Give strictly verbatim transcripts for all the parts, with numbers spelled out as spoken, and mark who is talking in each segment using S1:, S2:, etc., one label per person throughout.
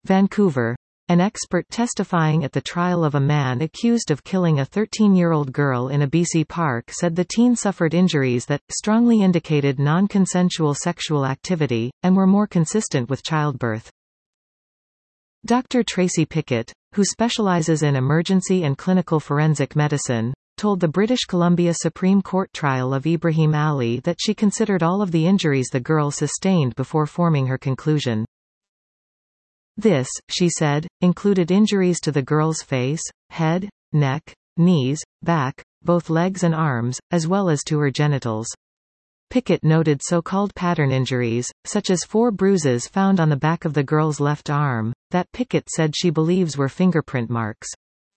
S1: Vancouver. An expert testifying at the trial of a man accused of killing a thirteen-year-old girl in a B C park said the teen suffered injuries that strongly indicated non-consensual sexual activity, and were more consistent with childbirth. Doctor Tracy Pickett, who specializes in emergency and clinical forensic medicine, told the British Columbia Supreme Court trial of Ibrahim Ali that she considered all of the injuries the girl sustained before forming her conclusion. This, she said, included injuries to the girl's face, head, neck, knees, back, both legs and arms, as well as to her genitals. Pickett noted so-called pattern injuries, such as four bruises found on the back of the girl's left arm, that Pickett said she believes were fingerprint marks.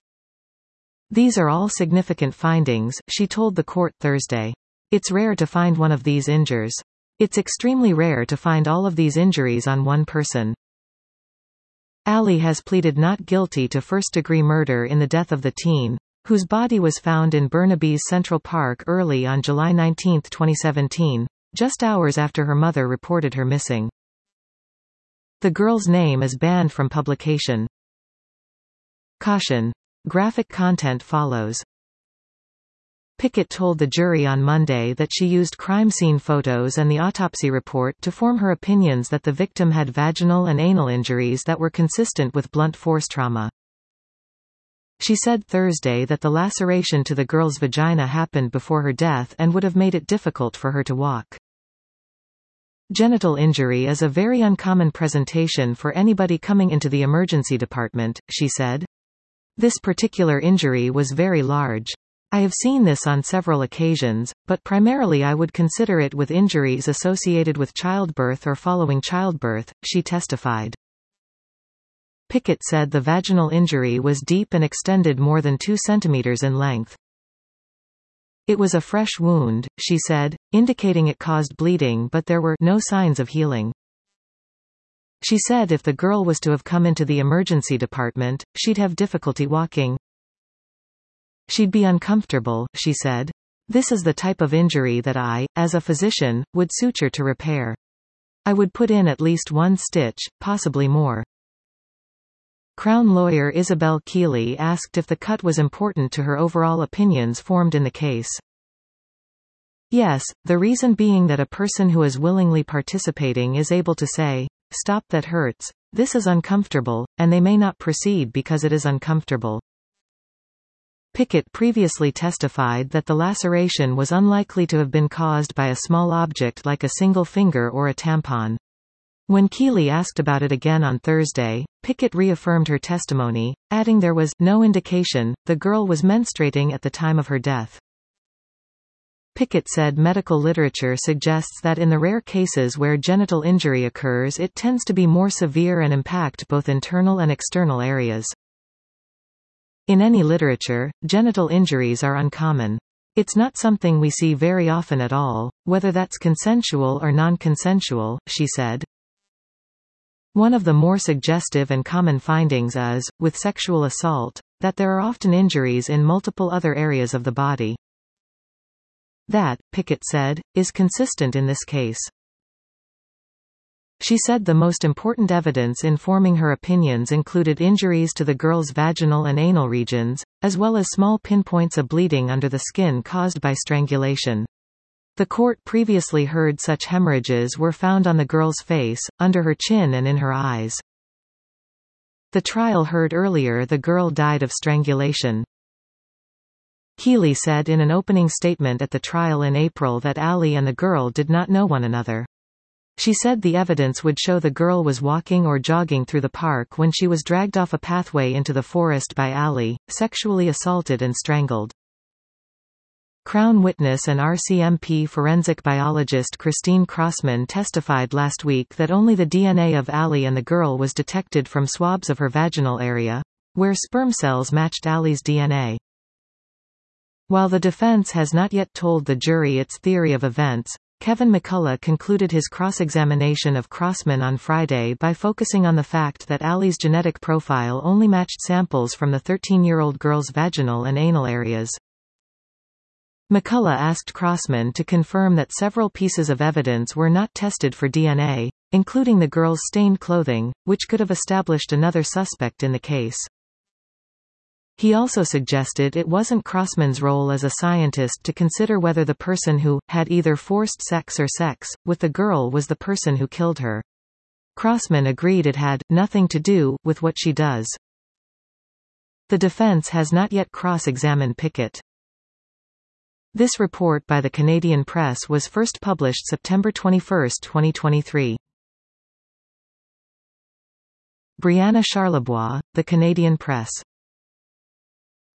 S1: These are all significant findings, she told the court Thursday. It's rare to find one of these injuries. It's extremely rare to find all of these injuries on one person. Ali has pleaded not guilty to first-degree murder in the death of the teen, whose body was found in Burnaby's Central Park early on July nineteenth twenty seventeen, just hours after her mother reported her missing. The girl's name is banned from publication. Caution. Graphic content follows. Pickett told the jury on Monday that she used crime scene photos and the autopsy report to form her opinions that the victim had vaginal and anal injuries that were consistent with blunt force trauma. She said Thursday that the laceration to the girl's vagina happened before her death and would have made it difficult for her to walk. Genital injury is a very uncommon presentation for anybody coming into the emergency department, she said. This particular injury was very large. I have seen this on several occasions, but primarily I would consider it with injuries associated with childbirth or following childbirth, she testified. Pickett said the vaginal injury was deep and extended more than two centimeters in length. It was a fresh wound, she said, indicating it caused bleeding, but there were no signs of healing. She said if the girl was to have come into the emergency department, she'd have difficulty walking. She'd be uncomfortable, she said. This is the type of injury that I, as a physician, would suture to repair. I would put in at least one stitch, possibly more. Crown lawyer Isabel Keeley asked if the cut was important to her overall opinions formed in the case. Yes, the reason being that a person who is willingly participating is able to say, "Stop, that hurts. This is uncomfortable," and they may not proceed because it is uncomfortable. Pickett previously testified that the laceration was unlikely to have been caused by a small object like a single finger or a tampon. When Keeley asked about it again on Thursday, Pickett reaffirmed her testimony, adding there was no indication the girl was menstruating at the time of her death. Pickett said medical literature suggests that in the rare cases where genital injury occurs, it tends to be more severe and impact both internal and external areas. In any literature, genital injuries are uncommon. It's not something we see very often at all, whether that's consensual or non-consensual, she said. One of the more suggestive and common findings is, with sexual assault, that there are often injuries in multiple other areas of the body. That, Pickett said, is consistent in this case. She said the most important evidence informing her opinions included injuries to the girl's vaginal and anal regions, as well as small pinpoints of bleeding under the skin caused by strangulation. The court previously heard such hemorrhages were found on the girl's face, under her chin and in her eyes. The trial heard earlier the girl died of strangulation. Keeley said in an opening statement at the trial in April that Ali and the girl did not know one another. She said the evidence would show the girl was walking or jogging through the park when she was dragged off a pathway into the forest by Ali, sexually assaulted and strangled. Crown witness and R C M P forensic biologist Christine Crossman testified last week that only the D N A of Ali and the girl was detected from swabs of her vaginal area, where sperm cells matched Ali's D N A. While the defense has not yet told the jury its theory of events, Kevin McCullough concluded his cross-examination of Crossman on Friday by focusing on the fact that Ali's genetic profile only matched samples from the thirteen-year-old girl's vaginal and anal areas. McCullough asked Crossman to confirm that several pieces of evidence were not tested for D N A, including the girl's stained clothing, which could have established another suspect in the case. He also suggested it wasn't Crossman's role as a scientist to consider whether the person who had either forced sex or sex with the girl was the person who killed her. Crossman agreed it had nothing to do with what she does. The defense has not yet cross-examined Pickett. This report by the Canadian Press was first published September twenty-first, twenty twenty-three. Brianna Charlebois, The Canadian Press.